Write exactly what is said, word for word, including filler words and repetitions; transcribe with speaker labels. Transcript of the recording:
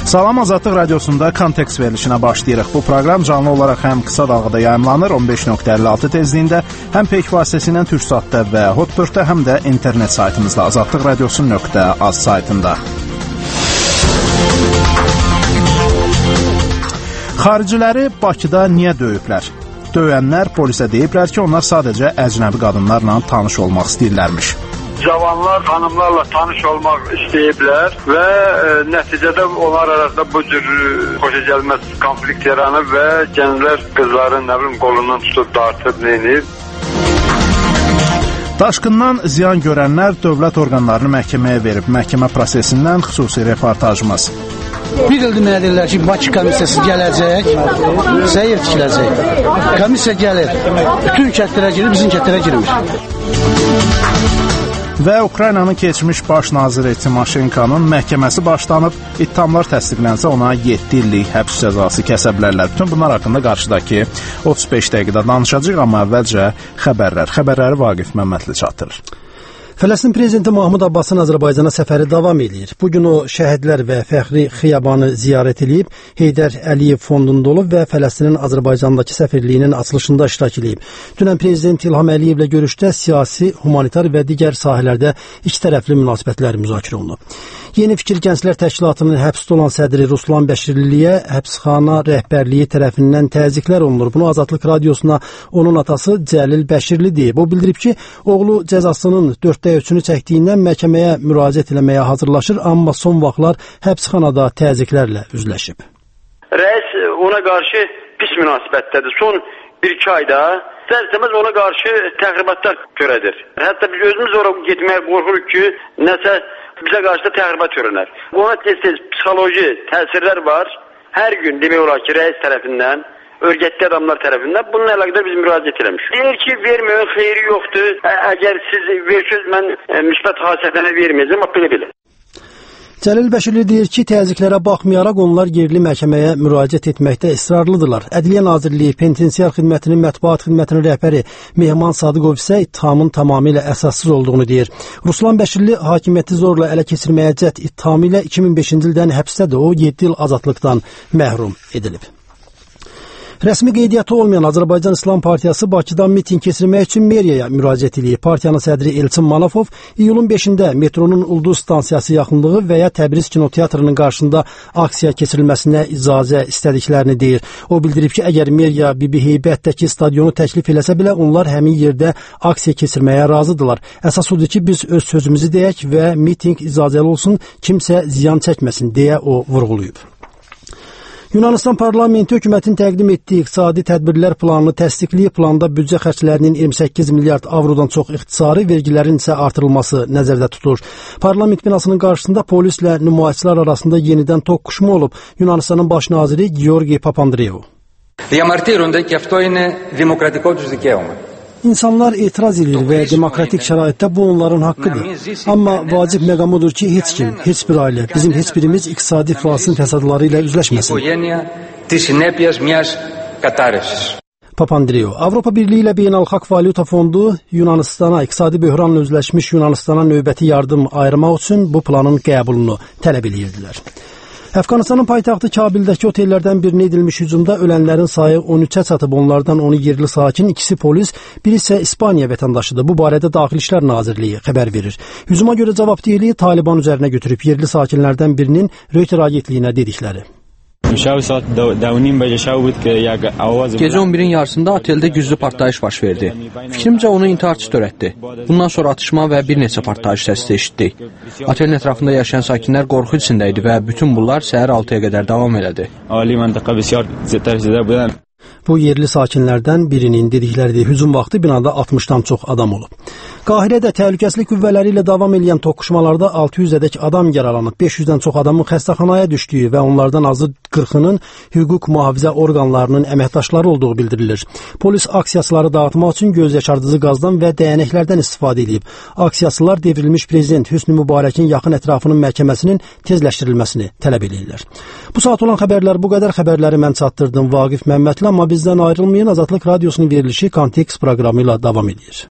Speaker 1: Salam, Azadlıq Radiosunda Kontekst verilişinə başlayırıq. Bu proqram canlı olaraq həm qısa dalğada yayımlanır on beş nöqtə əlli altı tezliyində, həm peyk vasitəsilə Türksatda və Hotbirddə, həm də internet saytımızda azadlıq radiosu nöqtə az saytında. Xariciləri Bakıda niyə döyüblər? Döyənlər polisə deyiblər ki, onlar sadəcə əcnəbi qadınlarla tanış olmaq istəyirlərmiş.
Speaker 2: Cavanlar xanımlarla tanış olmaq istəyiblər və e, nəticədə onlar arasında bu cür xoşagəlməz konflikt yaranıb və gənclər qızların nə bilim qolundan tutub dartıb neyinib.
Speaker 1: Daşqından ziyan görənlər dövlət orqanlarını məhkəməyə verib. Məhkəmə prosesindən xüsusi reportajımız.
Speaker 3: Bir ildir mənə deyirlər ki, Bakı komissiyası gələcək, səyir tikiləcək. Komissiya gəlir, bütün kəndlərə girir, bizim kəndlərə girmir.
Speaker 1: Və Ukraynanın keçmiş baş naziri Timoşenkonun məhkəməsi başlanıb, ittihamlar təsdiqlənsə ona yeddi illik həbs cəzası kəsə bilərlər. Bütün bunlar haqqında qarşıdakı otuz beş dəqiqədə danışacağıq, amma əvvəlcə xəbərlər. Xəbərləri Vaqif Məmmədli çatdırır.
Speaker 4: Fələstin prezidenti Mahmud Abbasın Azərbaycana səfəri davam edir. Bugün o şəhidlər və fəxri xiyabanı ziyarət edib, Heydər Əliyev fondunda olub və Fələstinin Azərbaycandakı səfirliyinin açılışında iştirak edib. Dünən prezident İlham Əliyevlə görüşdə siyasi, humanitar və digər sahələrdə iki tərəfli münasibətlər müzakirə olunub. Yeni Fikir Gənclər Təşkilatının həbsdə olan sədri Ruslan Bəşirliliyə həbsxana rəhbərliyi tərəfindən təzyiqlər olunur. Bunu Azadlıq Radiosuna onun atası Cəlil Bəşirli deyib. O bildirib ki, oğlu cəzasının dörddə üçünü çəkdiyindən məhkəməyə müraciət eləməyə hazırlaşır, amma son vaxtlar həbsxanada təzyiqlərlə üzləşib.
Speaker 2: Rəis ona qarşı pis münasibətdədir. Son bir-iki ayda istər-istəməz ona qarşı təxribatlar törədir. Hətta biz özümüz oraya getməyə qorxuruq ki, nəsə bizə qarşı da təxribat törənər. Ona tez-tez psixoloji təsirlər var. Hər gün demək olar ki, rəis tərəfindən, örgətli adamlar tərəfindən bununla əlaqədar biz müraciət eləmişik. Deyir ki, verməyin xeyri yoxdur. Əgər siz versəz, mən müsbət hadisələrə verməyəcəm, belə-belə.
Speaker 4: Cəlil Bəşirli deyir ki, təzyiqlərə baxmayaraq onlar yerli məhkəməyə müraciət etməkdə israrlıdırlar. Ədliyyə Nazirliyi Penitensiar Xidmətinin mətbuat xidmətinin rəhbəri Mehman Sadıqov isə ittihamın tamamilə əsassız olduğunu deyir. Ruslan Bəşirli hakimiyyəti zorla ələ keçirməyə cəhd ittihamı ilə iki min beşinci ildən həbsdədir. O yeddi il azadlıqdan məhrum edilib. Rəsmi qeydiyyatı olmayan Azərbaycan İslam Partiyası Bakıda miting keçirmək üçün meriyaya müraciət edib. Partiyanın sədri Elçin Manafov iyulun beşində metronun Ulduz stansiyası yaxınlığı və ya Təbriz kinoteatrının qarşısında aksiya keçirilməsinə icazə istədiklərini deyir. O bildirib ki, əgər meriya Bibi Heybətdəki stadionu təklif eləsə belə onlar həmin yerdə aksiya keçirməyə razıdırlar. Əsas odur ki, biz öz sözümüzü deyək və miting icazəli olsun, kimsə ziyan çəkməsin deyə o vurğulayıb. Yunanistan parlamenti hökumətin təqdim etdiyi iqtisadi tədbirlər planını təsdiqləyib. Planda büdcə xərclərinin iyirmi səkkiz milyard avrodan çox ixtisarı, vergilərin isə artırılması nəzərdə tutulur. Parlament binasının qarşısında polislə nümayişçilər arasında yenidən toqquşma olub. Yunanistanın baş naziri Georgi Papandreou.
Speaker 5: Διαμαρτύρονται και αυτό είναι δημοκρατικό τους δικαίωμα.
Speaker 4: İnsanlar etiraz edir və demokratik şəraitdə bu onların haqqıdır. Amma vacib məqam odur ki, heç kim, heç bir ailə, bizim heç birimiz iqtisadi iflasın fəsadları ilə üzləşməsin. Papandreou, Avropa Birliyi ilə Beynəlxalq Valyuta Fondu Yunanistana, iqtisadi böhranla üzləşmiş Yunanistana növbəti yardım ayırmaq üçün bu planın qəbulunu tələb edirdilər. Əfqanistanın paytaxtı Kabildəki otellərdən birinə edilmiş hücumda ölənlərin sayı on üçə çatıb, onlardan onu yerli sakin, ikisi polis, biri isə İspaniya vətəndaşıdır. Bu barədə Daxili İşlər Nazirliyi xəbər verir. Hücuma görə cavabdehliyi Taliban üzərinə götürüb yerli sakinlərdən birinin Reuters agentliyinə dedikləri.
Speaker 6: Gecə on birin yarısında oteldə güclü partlayış baş verdi. Fikrimcə onu intiharçı törətdi. Bundan sonra atışma və bir neçə partlayış səsi eşitdik. Otelin ətrafında yaşayan sakinlər qorxu içində idi və bütün bunlar səhər altıya qədər davam elədi.
Speaker 4: Bu yerli sakinlərdən birinin dedikləridir. Hücum vaxtı binada altmışdan çox adam olub. Qahirədə təhlükəsizlik qüvvələri ilə davam edən toqquşmalarda altı yüzədək adam yaralanıb. beş yüzdən çox adamın xəstəxanaya düşdüyü və onlardan azı qırxının hüquq mühafizə orqanlarının əməkdaşları olduğu bildirilir. Polis aksiyaçıları dağıtmaq üçün göz yaşardıcı qazdan və dəyənəklərdən istifadə edib. Aksiyaçılar devrilmiş prezident Hüsnü Mübarəkin yaxın ətrafının məhkəməsinin tezləşdirilməsini tələb edirlər. Bu saat olan xəbərlər bu qədər. Xəbərləri mən çatdırdım Vaqif Məmmədli, amma bizdən ayrılmayın. Azadlıq Radiosunun verilişi Kontekst proqramı ilə davam edir.